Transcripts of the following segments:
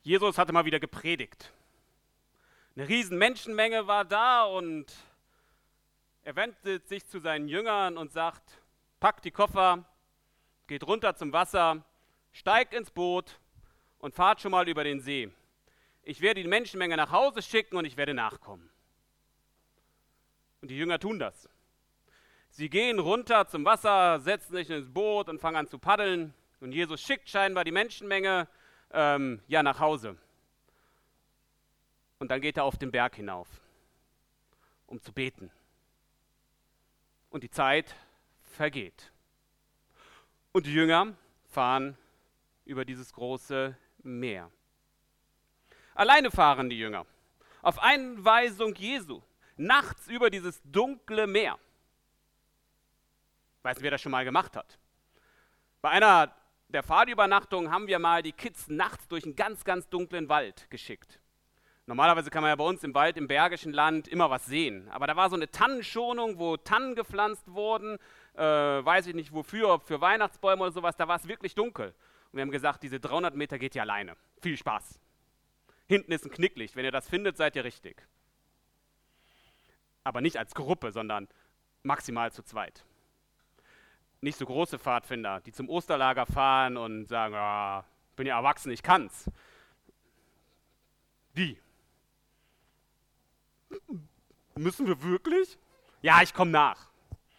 Jesus hatte mal wieder gepredigt. Eine riesen Menschenmenge war da und er wendet sich zu seinen Jüngern und sagt, packt die Koffer, geht runter zum Wasser, steigt ins Boot und fahrt schon mal über den See. Ich werde die Menschenmenge nach Hause schicken und ich werde nachkommen. Und die Jünger tun das. Sie gehen runter zum Wasser, setzen sich ins Boot und fangen an zu paddeln. Und Jesus schickt scheinbar die Menschenmenge nach Hause. Und dann geht er auf den Berg hinauf, um zu beten. Und die Zeit vergeht. Und die Jünger fahren über dieses große Meer. Alleine fahren die Jünger, auf Einweisung Jesu, nachts über dieses dunkle Meer. Weiß nicht, wer das schon mal gemacht hat. Bei einer der Fahrtübernachtungen haben wir mal die Kids nachts durch einen ganz, ganz dunklen Wald geschickt. Normalerweise kann man ja bei uns im Wald, im Bergischen Land immer was sehen. Aber da war so eine Tannenschonung, wo Tannen gepflanzt wurden, weiß ich nicht wofür, ob für Weihnachtsbäume oder sowas, da war es wirklich dunkel. Und wir haben gesagt, diese 300 Meter geht ihr alleine. Viel Spaß. Hinten ist ein Knicklicht, wenn ihr das findet, seid ihr richtig. Aber nicht als Gruppe, sondern maximal zu zweit. Nicht so große Pfadfinder, die zum Osterlager fahren und sagen, ah, bin ja erwachsen, ich kann's. Die. Müssen wir wirklich? Ja, ich komme nach.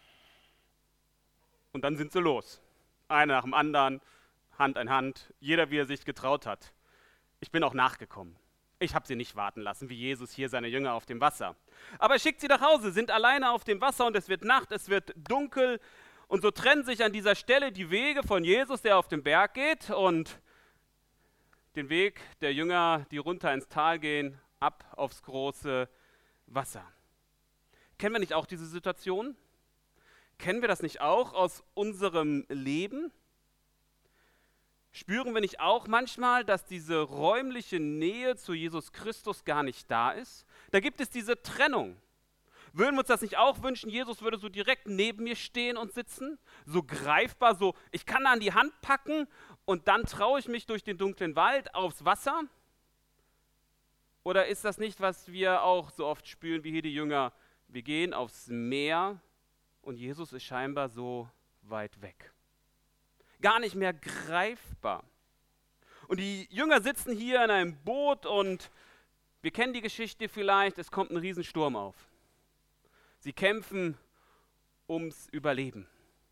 Und dann sind sie los. Einer nach dem anderen, Hand in Hand, jeder wie er sich getraut hat. Ich bin auch nachgekommen. Ich habe sie nicht warten lassen, wie Jesus hier seine Jünger auf dem Wasser. Aber er schickt sie nach Hause, sind alleine auf dem Wasser und es wird Nacht, es wird dunkel. Und so trennen sich an dieser Stelle die Wege von Jesus, der auf den Berg geht, und den Weg der Jünger, die runter ins Tal gehen, ab aufs große Wasser. Kennen wir nicht auch diese Situation? Kennen wir das nicht auch aus unserem Leben? Spüren wir nicht auch manchmal, dass diese räumliche Nähe zu Jesus Christus gar nicht da ist? Da gibt es diese Trennung. Würden wir uns das nicht auch wünschen, Jesus würde so direkt neben mir stehen und sitzen? So greifbar, so ich kann an die Hand packen und dann traue ich mich durch den dunklen Wald aufs Wasser? Oder ist das nicht, was wir auch so oft spüren wie hier die Jünger? Wir gehen aufs Meer und Jesus ist scheinbar so weit weg. Gar nicht mehr greifbar. Und die Jünger sitzen hier in einem Boot und wir kennen die Geschichte vielleicht, es kommt ein Riesensturm auf. Sie kämpfen ums Überleben.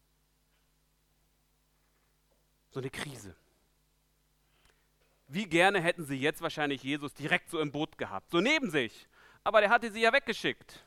So eine Krise. Wie gerne hätten sie jetzt wahrscheinlich Jesus direkt so im Boot gehabt, so neben sich. Aber der hatte sie ja weggeschickt.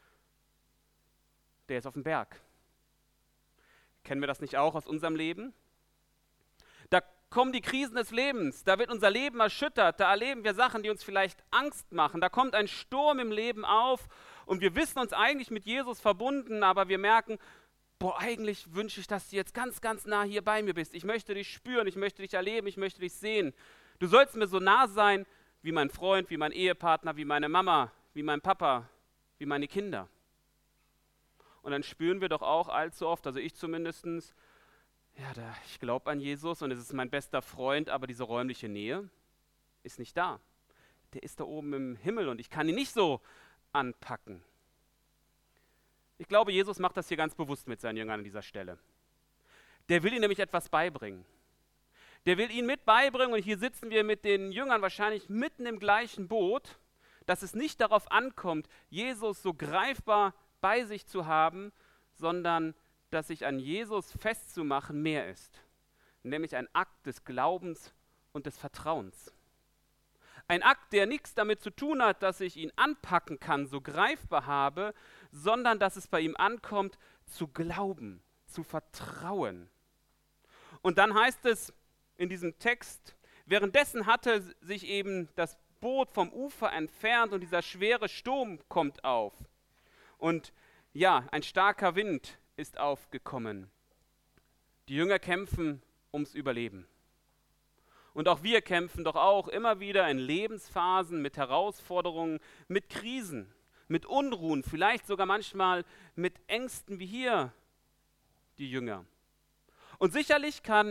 Der ist auf dem Berg. Kennen wir das nicht auch aus unserem Leben? Da kommen die Krisen des Lebens, da wird unser Leben erschüttert, da erleben wir Sachen, die uns vielleicht Angst machen. Da kommt ein Sturm im Leben auf und wir wissen uns eigentlich mit Jesus verbunden, aber wir merken, boah, eigentlich wünsche ich, dass du jetzt ganz, ganz nah hier bei mir bist. Ich möchte dich spüren, ich möchte dich erleben, ich möchte dich sehen. Du sollst mir so nah sein wie mein Freund, wie mein Ehepartner, wie meine Mama, wie mein Papa, wie meine Kinder. Und dann spüren wir doch auch allzu oft, also ich zumindest, ich glaube an Jesus und es ist mein bester Freund, aber diese räumliche Nähe ist nicht da. Der ist da oben im Himmel und ich kann ihn nicht so anpacken. Ich glaube, Jesus macht das hier ganz bewusst mit seinen Jüngern an dieser Stelle. Der will ihnen nämlich etwas beibringen. Der will ihnen mit beibringen und hier sitzen wir mit den Jüngern wahrscheinlich mitten im gleichen Boot, dass es nicht darauf ankommt, Jesus so greifbar bei sich zu haben, sondern dass sich an Jesus festzumachen mehr ist, nämlich ein Akt des Glaubens und des Vertrauens. Ein Akt, der nichts damit zu tun hat, dass ich ihn anpacken kann, so greifbar habe, sondern dass es bei ihm ankommt, zu glauben, zu vertrauen. Und dann heißt es in diesem Text, währenddessen hatte sich eben das Boot vom Ufer entfernt und dieser schwere Sturm kommt auf. Und ja, ein starker Wind ist aufgekommen. Die Jünger kämpfen ums Überleben. Und auch wir kämpfen doch auch immer wieder in Lebensphasen mit Herausforderungen, mit Krisen, mit Unruhen, vielleicht sogar manchmal mit Ängsten wie hier die Jünger. Und sicherlich kann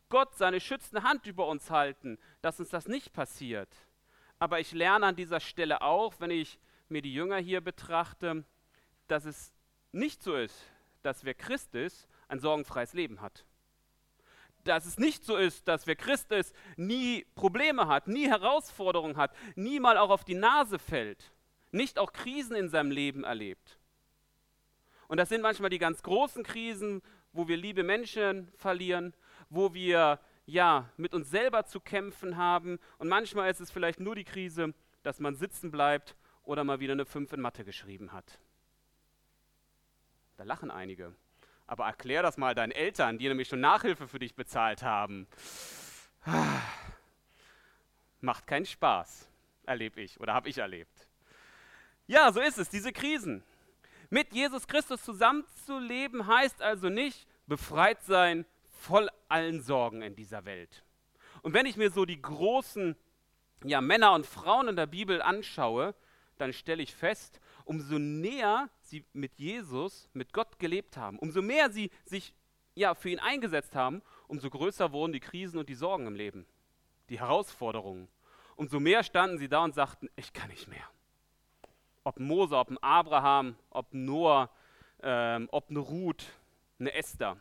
Gott seine schützende Hand über uns halten, dass uns das nicht passiert. Aber ich lerne an dieser Stelle auch, wenn ich mir die Jünger hier betrachte, dass es nicht so ist, dass wer Christ ist, ein sorgenfreies Leben hat. Dass es nicht so ist, dass wer Christ ist, nie Probleme hat, nie Herausforderungen hat, nie mal auch auf die Nase fällt, nicht auch Krisen in seinem Leben erlebt. Und das sind manchmal die ganz großen Krisen, wo wir liebe Menschen verlieren, wo wir mit uns selber zu kämpfen haben. Und manchmal ist es vielleicht nur die Krise, dass man sitzen bleibt oder mal wieder eine 5 in Mathe geschrieben hat. Da lachen einige. Aber erklär das mal deinen Eltern, die nämlich schon Nachhilfe für dich bezahlt haben. Macht keinen Spaß, erlebe ich oder habe ich erlebt. Ja, so ist es, diese Krisen. Mit Jesus Christus zusammenzuleben heißt also nicht befreit sein, voll allen Sorgen in dieser Welt. Und wenn ich mir so die großen Männer und Frauen in der Bibel anschaue, dann stelle ich fest, umso näher sie mit Jesus, mit Gott gelebt haben, umso mehr sie sich für ihn eingesetzt haben, umso größer wurden die Krisen und die Sorgen im Leben, die Herausforderungen. Umso mehr standen sie da und sagten, ich kann nicht mehr. Ob Mose, ob ein Abraham, ob Noah, ob eine Ruth, eine Esther.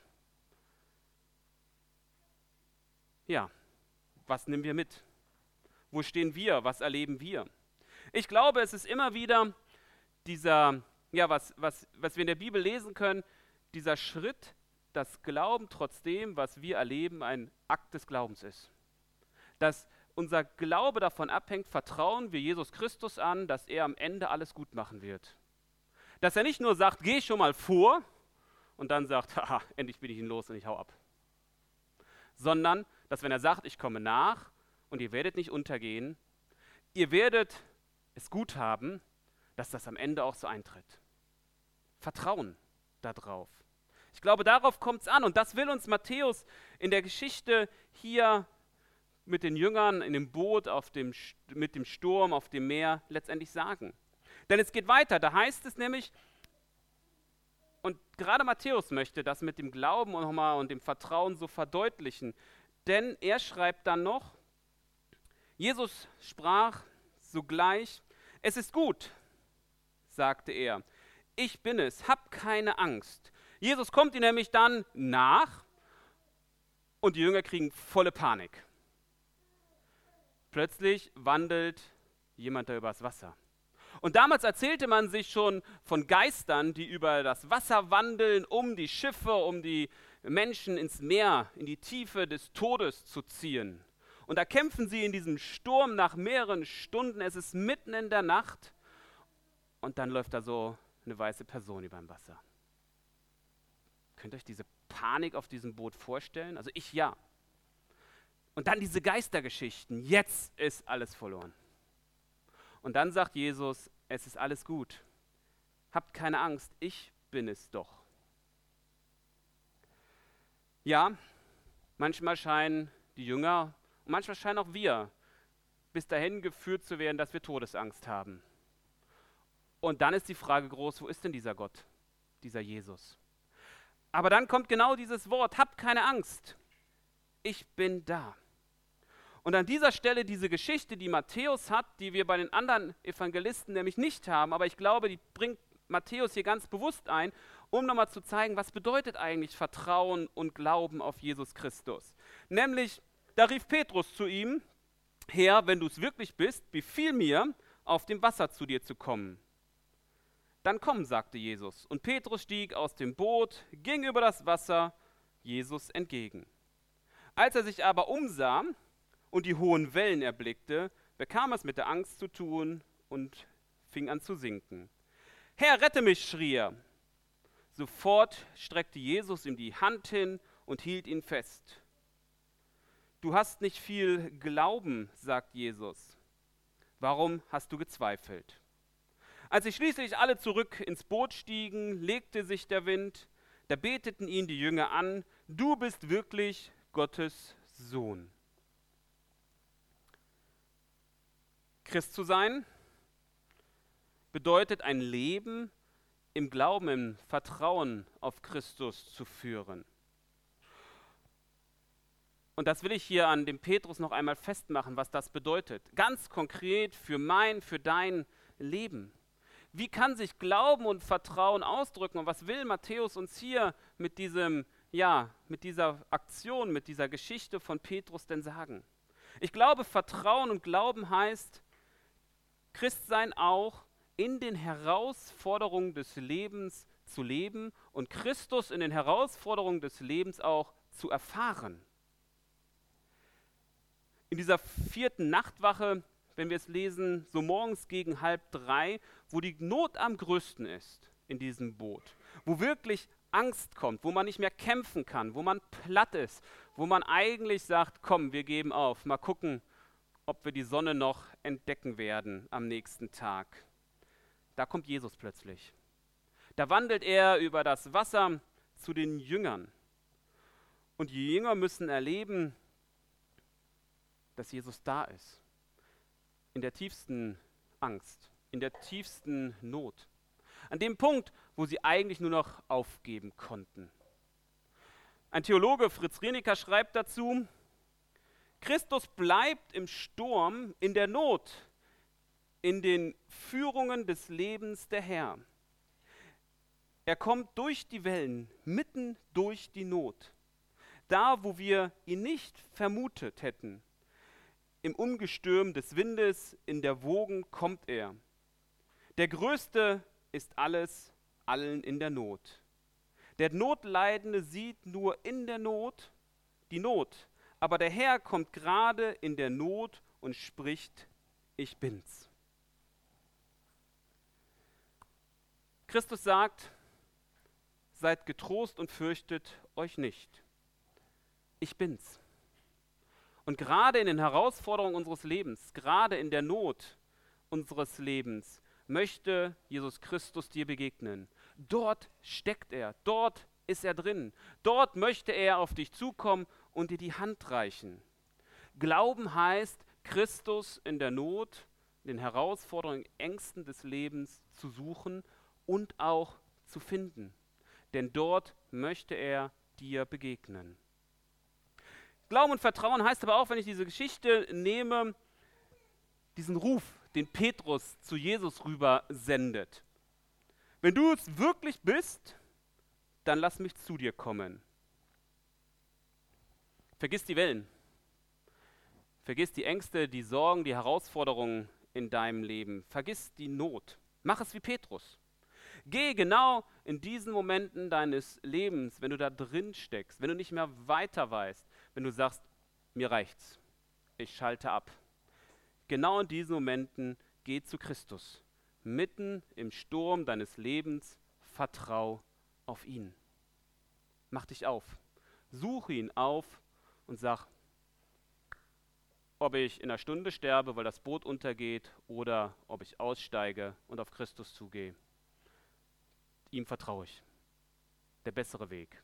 Ja, was nehmen wir mit? Wo stehen wir? Was erleben wir? Ich glaube, es ist immer wieder dieser, was wir in der Bibel lesen können, dieser Schritt, dass Glauben trotzdem, was wir erleben, ein Akt des Glaubens ist. Dass unser Glaube davon abhängt, vertrauen wir Jesus Christus an, dass er am Ende alles gut machen wird. Dass er nicht nur sagt, geh schon mal vor und dann sagt, haha, endlich bin ich ihn los und ich hau ab. Sondern, dass wenn er sagt, ich komme nach und ihr werdet nicht untergehen, ihr werdet es gut haben, dass das am Ende auch so eintritt. Vertrauen darauf. Ich glaube, darauf kommt es an und das will uns Matthäus in der Geschichte hier mit den Jüngern in dem Boot mit dem Sturm auf dem Meer letztendlich sagen. Denn es geht weiter, da heißt es nämlich, und gerade Matthäus möchte das mit dem Glauben und dem Vertrauen so verdeutlichen, denn er schreibt dann noch, Jesus sprach sogleich, es ist gut, sagte er, ich bin es, hab keine Angst. Jesus kommt ihm nämlich dann nach und die Jünger kriegen volle Panik. Plötzlich wandelt jemand da übers Wasser. Und damals erzählte man sich schon von Geistern, die über das Wasser wandeln, um die Schiffe, um die Menschen ins Meer, in die Tiefe des Todes zu ziehen. Und da kämpfen sie in diesem Sturm nach mehreren Stunden. Es ist mitten in der Nacht und dann läuft da so eine weiße Person über dem Wasser. Könnt ihr euch diese Panik auf diesem Boot vorstellen? Also ich ja. Und dann diese Geistergeschichten. Jetzt ist alles verloren. Und dann sagt Jesus, es ist alles gut. Habt keine Angst, ich bin es doch. Ja, manchmal scheinen die Jünger und manchmal scheinen auch wir bis dahin geführt zu werden, dass wir Todesangst haben. Und dann ist die Frage groß, wo ist denn dieser Gott, dieser Jesus? Aber dann kommt genau dieses Wort, habt keine Angst, ich bin da. Und an dieser Stelle diese Geschichte, die Matthäus hat, die wir bei den anderen Evangelisten nämlich nicht haben, aber ich glaube, die bringt Matthäus hier ganz bewusst ein, um nochmal zu zeigen, was bedeutet eigentlich Vertrauen und Glauben auf Jesus Christus. Nämlich, da rief Petrus zu ihm, Herr, wenn du es wirklich bist, befiehl mir, auf dem Wasser zu dir zu kommen. Dann komm, sagte Jesus. Und Petrus stieg aus dem Boot, ging über das Wasser Jesus entgegen. Als er sich aber umsah und die hohen Wellen erblickte, bekam er es mit der Angst zu tun und fing an zu sinken. Herr, rette mich, schrie er. Sofort streckte Jesus ihm die Hand hin und hielt ihn fest. Du hast nicht viel Glauben, sagt Jesus. Warum hast du gezweifelt? Als sie schließlich alle zurück ins Boot stiegen, legte sich der Wind, da beteten ihn die Jünger an, du bist wirklich Gottes Sohn. Christ zu sein bedeutet ein Leben im Glauben, im Vertrauen auf Christus zu führen. Und das will ich hier an dem Petrus noch einmal festmachen, was das bedeutet. Ganz konkret für mein, für dein Leben. Wie kann sich Glauben und Vertrauen ausdrücken? Und was will Matthäus uns hier mit diesem, ja, mit dieser Aktion, mit dieser Geschichte von Petrus denn sagen? Ich glaube, Vertrauen und Glauben heißt, Christsein auch in den Herausforderungen des Lebens zu leben und Christus in den Herausforderungen des Lebens auch zu erfahren. In dieser 4. Nachtwache, wenn wir es lesen, so morgens gegen 2:30, wo die Not am größten ist in diesem Boot, wo wirklich Angst kommt, wo man nicht mehr kämpfen kann, wo man platt ist, wo man eigentlich sagt, komm, wir geben auf, mal gucken, ob wir die Sonne noch entdecken werden am nächsten Tag. Da kommt Jesus plötzlich. Da wandelt er über das Wasser zu den Jüngern. Und die Jünger müssen erleben, dass Jesus da ist. In der tiefsten Angst, in der tiefsten Not. An dem Punkt, wo sie eigentlich nur noch aufgeben konnten. Ein Theologe, Fritz Rienecker, schreibt dazu, Christus bleibt im Sturm, in der Not, in den Führungen des Lebens der Herr. Er kommt durch die Wellen, mitten durch die Not. Da, wo wir ihn nicht vermutet hätten. Im Ungestüm des Windes, in der Wogen kommt er. Der Größte ist alles, allen in der Not. Der Notleidende sieht nur in der Not die Not, aber der Herr kommt gerade in der Not und spricht, ich bin's. Christus sagt, seid getrost und fürchtet euch nicht. Ich bin's. Und gerade in den Herausforderungen unseres Lebens, gerade in der Not unseres Lebens, möchte Jesus Christus dir begegnen. Dort steckt er, dort ist er drin. Dort möchte er auf dich zukommen und dir die Hand reichen. Glauben heißt, Christus in der Not, in den Herausforderungen, Ängsten des Lebens zu suchen und auch zu finden. Denn dort möchte er dir begegnen. Glauben und Vertrauen heißt aber auch, wenn ich diese Geschichte nehme, diesen Ruf, den Petrus zu Jesus rüber sendet. Wenn du es wirklich bist, dann lass mich zu dir kommen. Vergiss die Wellen. Vergiss die Ängste, die Sorgen, die Herausforderungen in deinem Leben. Vergiss die Not. Mach es wie Petrus. Geh genau in diesen Momenten deines Lebens, wenn du da drin steckst, wenn du nicht mehr weiter weißt, wenn du sagst, mir reicht's, ich schalte ab. Genau in diesen Momenten geh zu Christus. Mitten im Sturm deines Lebens, vertrau auf ihn. Mach dich auf, suche ihn auf und sag, ob ich in einer Stunde sterbe, weil das Boot untergeht, oder ob ich aussteige und auf Christus zugehe. Ihm vertraue ich. Der bessere Weg.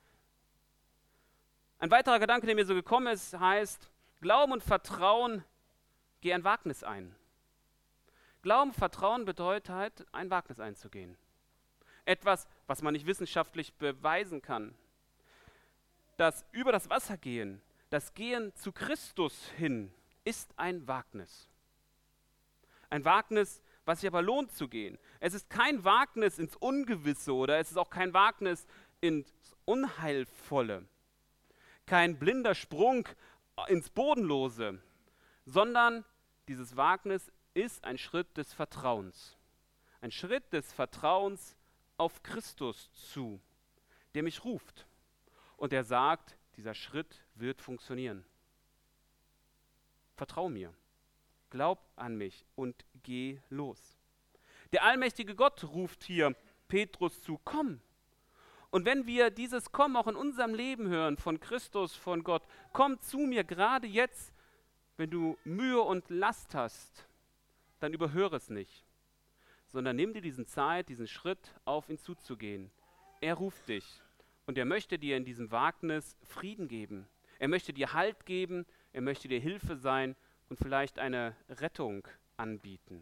Ein weiterer Gedanke, der mir so gekommen ist, heißt, Glauben und Vertrauen, geh ein Wagnis ein. Glauben, Vertrauen bedeutet halt, ein Wagnis einzugehen. Etwas, was man nicht wissenschaftlich beweisen kann. Das über das Wasser gehen, das Gehen zu Christus hin, ist ein Wagnis. Ein Wagnis, was sich aber lohnt zu gehen. Es ist kein Wagnis ins Ungewisse oder es ist auch kein Wagnis ins Unheilvolle. Kein blinder Sprung ins Bodenlose, sondern dieses Wagnis ist ein Schritt des Vertrauens. Ein Schritt des Vertrauens auf Christus zu, der mich ruft und der sagt, dieser Schritt wird funktionieren. Vertrau mir, glaub an mich und geh los. Der allmächtige Gott ruft hier Petrus zu, komm. Und wenn wir dieses Komm auch in unserem Leben hören, von Christus, von Gott, komm zu mir gerade jetzt, wenn du Mühe und Last hast, dann überhöre es nicht, sondern nimm dir diesen Schritt, auf ihn zuzugehen. Er ruft dich und er möchte dir in diesem Wagnis Frieden geben. Er möchte dir Halt geben, er möchte dir Hilfe sein und vielleicht eine Rettung anbieten.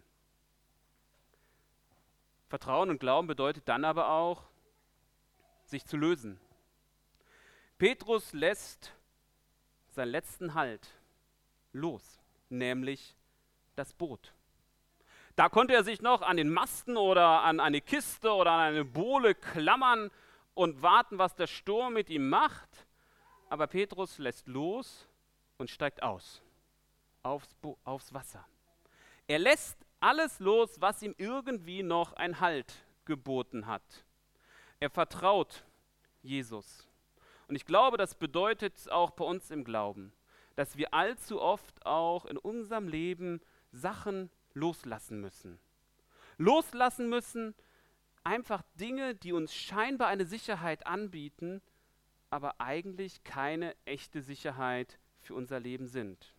Vertrauen und Glauben bedeutet dann aber auch, sich zu lösen. Petrus lässt seinen letzten Halt los, nämlich das Boot. Da konnte er sich noch an den Masten oder an eine Kiste oder an eine Bohle klammern und warten, was der Sturm mit ihm macht. Aber Petrus lässt los und steigt aus, aufs Wasser. Er lässt alles los, was ihm irgendwie noch einen Halt geboten hat. Er vertraut Jesus. Und ich glaube, das bedeutet auch bei uns im Glauben, dass wir allzu oft auch in unserem Leben Sachen loslassen müssen. Loslassen müssen einfach Dinge, die uns scheinbar eine Sicherheit anbieten, aber eigentlich keine echte Sicherheit für unser Leben sind.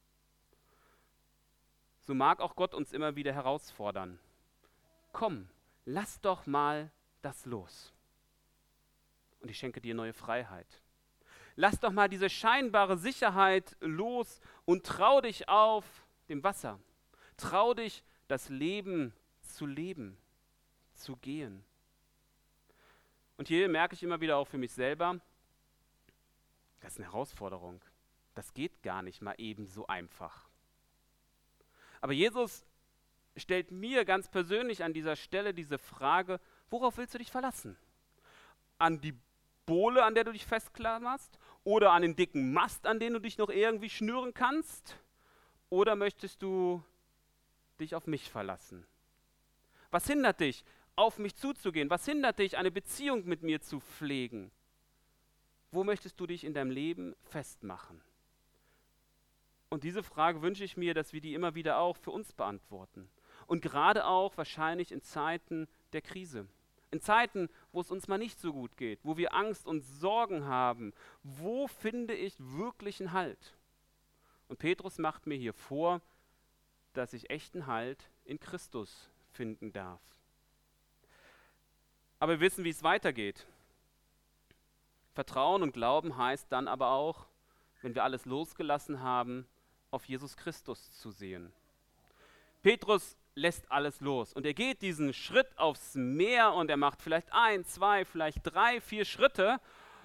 So mag auch Gott uns immer wieder herausfordern. Komm, lass doch mal das los. Und ich schenke dir neue Freiheit. Lass doch mal diese scheinbare Sicherheit los und trau dich auf dem Wasser. Trau dich, das Leben zu leben, zu gehen. Und hier merke ich immer wieder auch für mich selber, das ist eine Herausforderung. Das geht gar nicht mal eben so einfach. Aber Jesus stellt mir ganz persönlich an dieser Stelle diese Frage, worauf willst du dich verlassen? An die Bohle, an der du dich festklammerst? Oder an den dicken Mast, an den du dich noch irgendwie schnüren kannst? Oder möchtest du dich auf mich verlassen? Was hindert dich, auf mich zuzugehen? Was hindert dich, eine Beziehung mit mir zu pflegen? Wo möchtest du dich in deinem Leben festmachen? Und diese Frage wünsche ich mir, dass wir die immer wieder auch für uns beantworten. Und gerade auch wahrscheinlich in Zeiten der Krise. In Zeiten, wo es uns mal nicht so gut geht, wo wir Angst und Sorgen haben. Wo finde ich wirklichen Halt? Und Petrus macht mir hier vor, dass ich echten Halt in Christus finden darf. Aber wir wissen, wie es weitergeht. Vertrauen und Glauben heißt dann aber auch, wenn wir alles losgelassen haben, auf Jesus Christus zu sehen. Petrus lässt alles los und er geht diesen Schritt aufs Meer und er macht vielleicht 1, 2, vielleicht 3, 4 Schritte.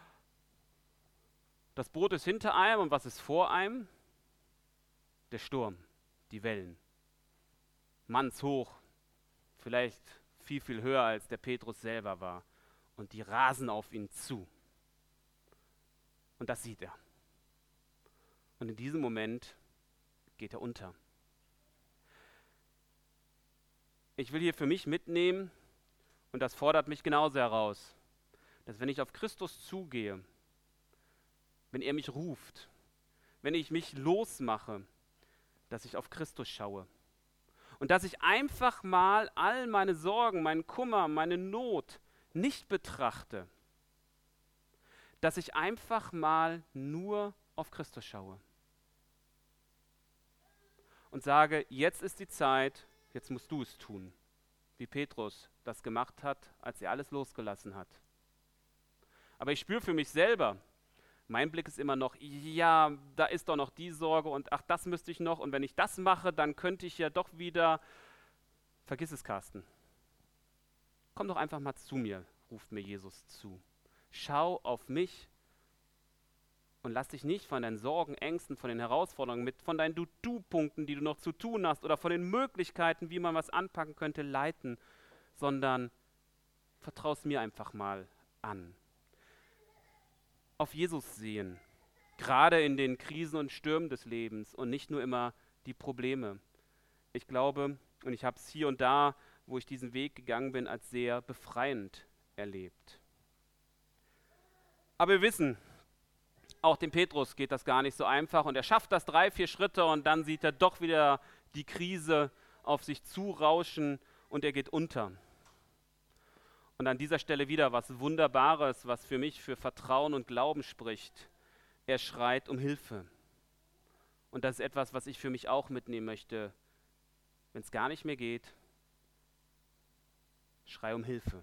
Das Boot ist hinter einem und was ist vor einem? Der Sturm, die Wellen. Mannshoch, vielleicht viel, viel höher als der Petrus selber war. Und die rasen auf ihn zu. Und das sieht er. Und in diesem Moment geht er unter. Ich will hier für mich mitnehmen, und das fordert mich genauso heraus, dass wenn ich auf Christus zugehe, wenn er mich ruft, wenn ich mich losmache, dass ich auf Christus schaue. Und dass ich einfach mal all meine Sorgen, meinen Kummer, meine Not nicht betrachte. Dass ich einfach mal nur auf Christus schaue. Und sage, jetzt ist die Zeit, jetzt musst du es tun. Wie Petrus das gemacht hat, als er alles losgelassen hat. Aber ich spüre für mich selber, mein Blick ist immer noch, ja, da ist doch noch die Sorge und ach, das müsste ich noch und wenn ich das mache, dann könnte ich ja doch wieder, vergiss es, Carsten. Komm doch einfach mal zu mir, ruft mir Jesus zu. Schau auf mich und lass dich nicht von deinen Sorgen, Ängsten, von den Herausforderungen, von deinen Du-Du-Punkten, die du noch zu tun hast oder von den Möglichkeiten, wie man was anpacken könnte, leiten, sondern vertrau es mir einfach mal an. Auf Jesus sehen, gerade in den Krisen und Stürmen des Lebens und nicht nur immer die Probleme. Ich glaube, und ich habe es hier und da, wo ich diesen Weg gegangen bin, als sehr befreiend erlebt. Aber wir wissen, auch dem Petrus geht das gar nicht so einfach und er schafft das 3, 4 Schritte und dann sieht er doch wieder die Krise auf sich zurauschen und er geht unter. Und an dieser Stelle wieder was Wunderbares, was für mich für Vertrauen und Glauben spricht. Er schreit um Hilfe. Und das ist etwas, was ich für mich auch mitnehmen möchte. Wenn es gar nicht mehr geht, schrei um Hilfe.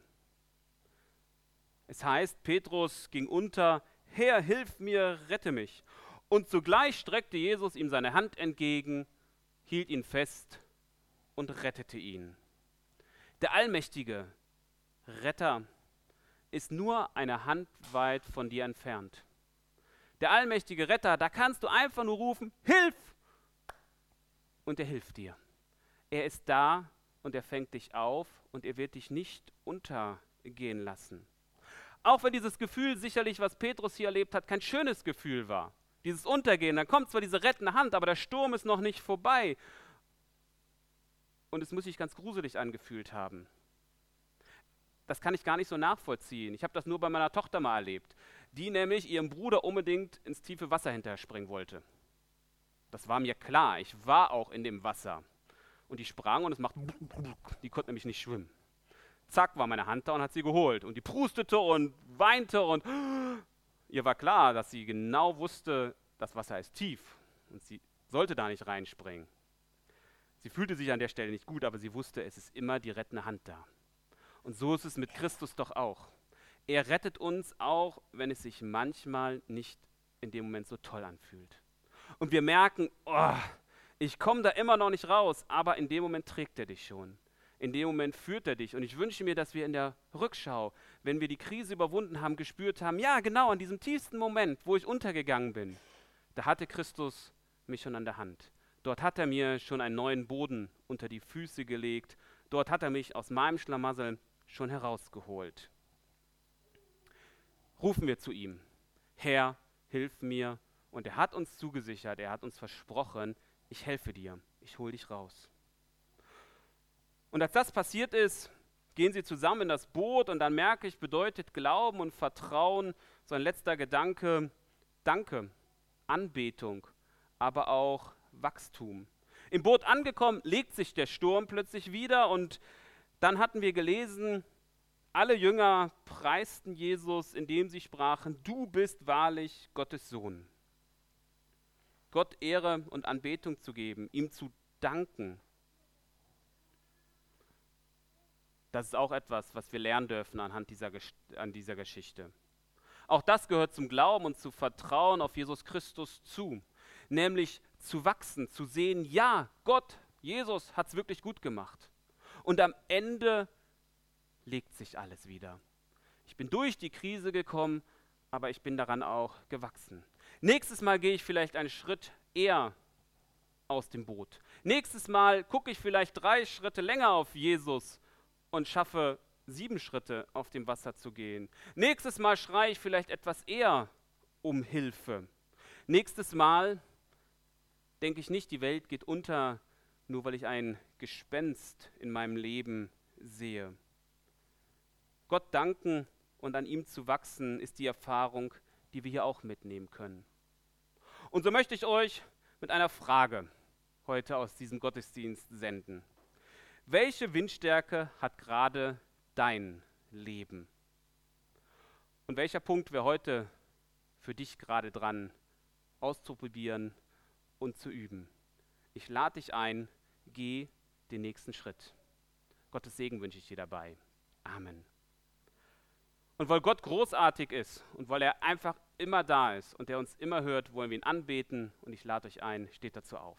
Es heißt, Petrus ging unter, Herr, hilf mir, rette mich. Und sogleich streckte Jesus ihm seine Hand entgegen, hielt ihn fest und rettete ihn. Der allmächtige Retter ist nur eine Hand weit von dir entfernt. der allmächtige Retter, da kannst du einfach nur rufen, Hilf! Und er hilft dir. Er ist da und er fängt dich auf und er wird dich nicht untergehen lassen. Auch wenn dieses Gefühl sicherlich, was Petrus hier erlebt hat, kein schönes Gefühl war. Dieses Untergehen, dann kommt zwar diese rettende Hand, aber der Sturm ist noch nicht vorbei. Und es muss sich ganz gruselig angefühlt haben. Das kann ich gar nicht so nachvollziehen. Ich habe das nur bei meiner Tochter mal erlebt, die nämlich ihrem Bruder unbedingt ins tiefe Wasser hinterher springen wollte. Das war mir klar, ich war auch in dem Wasser. Und die sprang und es macht, die konnte nämlich nicht schwimmen. Zack, war meine Hand da und hat sie geholt. Und die prustete und weinte und ihr war klar, dass sie genau wusste, das Wasser ist tief und sie sollte da nicht reinspringen. Sie fühlte sich an der Stelle nicht gut, aber sie wusste, es ist immer die rettende Hand da. Und so ist es mit Christus doch auch. Er rettet uns auch, wenn es sich manchmal nicht in dem Moment so toll anfühlt. Und wir merken, oh, ich komme da immer noch nicht raus, aber in dem Moment trägt er dich schon. In dem Moment führt er dich. Und ich wünsche mir, dass wir in der Rückschau, wenn wir die Krise überwunden haben, gespürt haben, ja genau, an diesem tiefsten Moment, wo ich untergegangen bin, da hatte Christus mich schon an der Hand. Dort hat er mir schon einen neuen Boden unter die Füße gelegt. Dort hat er mich aus meinem Schlamassel schon herausgeholt. Rufen wir zu ihm, Herr, hilf mir. Und er hat uns zugesichert, er hat uns versprochen, ich helfe dir, ich hole dich raus. Und als das passiert ist, gehen sie zusammen in das Boot und dann merke ich, bedeutet Glauben und Vertrauen, so ein letzter Gedanke, Danke, Anbetung, aber auch Wachstum. Im Boot angekommen, legt sich der Sturm plötzlich wieder und dann hatten wir gelesen, alle Jünger preisten Jesus, indem sie sprachen, du bist wahrlich Gottes Sohn. Gott Ehre und Anbetung zu geben, ihm zu danken. Das ist auch etwas, was wir lernen dürfen anhand dieser Geschichte. Auch das gehört zum Glauben und zu Vertrauen auf Jesus Christus zu. Nämlich zu wachsen, zu sehen, ja, Gott, Jesus hat es wirklich gut gemacht. Und am Ende legt sich alles wieder. Ich bin durch die Krise gekommen, aber ich bin daran auch gewachsen. Nächstes Mal gehe ich vielleicht einen Schritt eher aus dem Boot. Nächstes Mal gucke ich vielleicht 3 Schritte länger auf Jesus und schaffe 7 Schritte auf dem Wasser zu gehen. Nächstes Mal schreie ich vielleicht etwas eher um Hilfe. Nächstes Mal denke ich nicht, die Welt geht unter, nur weil ich ein Gespenst in meinem Leben sehe. Gott danken und an ihm zu wachsen, ist die Erfahrung, die wir hier auch mitnehmen können. Und so möchte ich euch mit einer Frage heute aus diesem Gottesdienst senden. Welche Windstärke hat gerade dein Leben? Und welcher Punkt wäre heute für dich gerade dran, auszuprobieren und zu üben? Ich lade dich ein, geh den nächsten Schritt. Gottes Segen wünsche ich dir dabei. Amen. Und weil Gott großartig ist und weil er einfach immer da ist und er uns immer hört, wollen wir ihn anbeten und ich lade euch ein, steht dazu auf.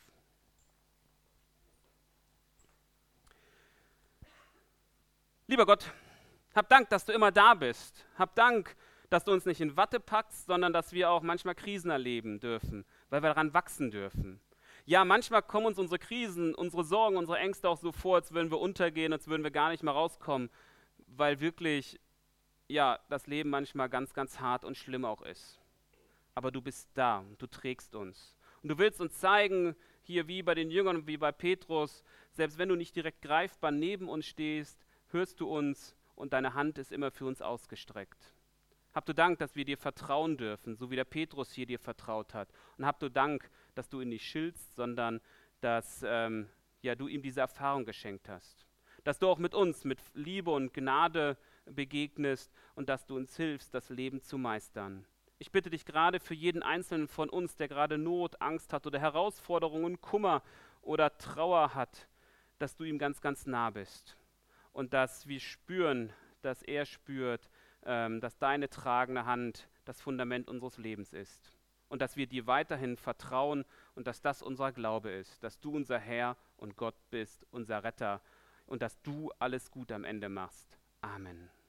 Lieber Gott, hab Dank, dass du immer da bist. Hab Dank, dass du uns nicht in Watte packst, sondern dass wir auch manchmal Krisen erleben dürfen, weil wir daran wachsen dürfen. Ja, manchmal kommen uns unsere Krisen, unsere Sorgen, unsere Ängste auch so vor, als würden wir untergehen, als würden wir gar nicht mehr rauskommen, weil wirklich ja, das Leben manchmal ganz, ganz hart und schlimm auch ist. Aber du bist da und du trägst uns. Und du willst uns zeigen, hier wie bei den Jüngern und wie bei Petrus, selbst wenn du nicht direkt greifbar neben uns stehst, hörst du uns und deine Hand ist immer für uns ausgestreckt. Hab du Dank, dass wir dir vertrauen dürfen, so wie der Petrus hier dir vertraut hat. Und hab du Dank, dass du ihn nicht schiltst, sondern dass du ihm diese Erfahrung geschenkt hast. Dass du auch mit uns, mit Liebe und Gnade begegnest und dass du uns hilfst, das Leben zu meistern. Ich bitte dich gerade für jeden Einzelnen von uns, der gerade Not, Angst hat oder Herausforderungen, Kummer oder Trauer hat, dass du ihm ganz, ganz nah bist. Und dass wir spüren, dass er spürt, dass deine tragende Hand das Fundament unseres Lebens ist. Und dass wir dir weiterhin vertrauen und dass das unser Glaube ist, dass du unser Herr und Gott bist, unser Retter und dass du alles gut am Ende machst. Amen.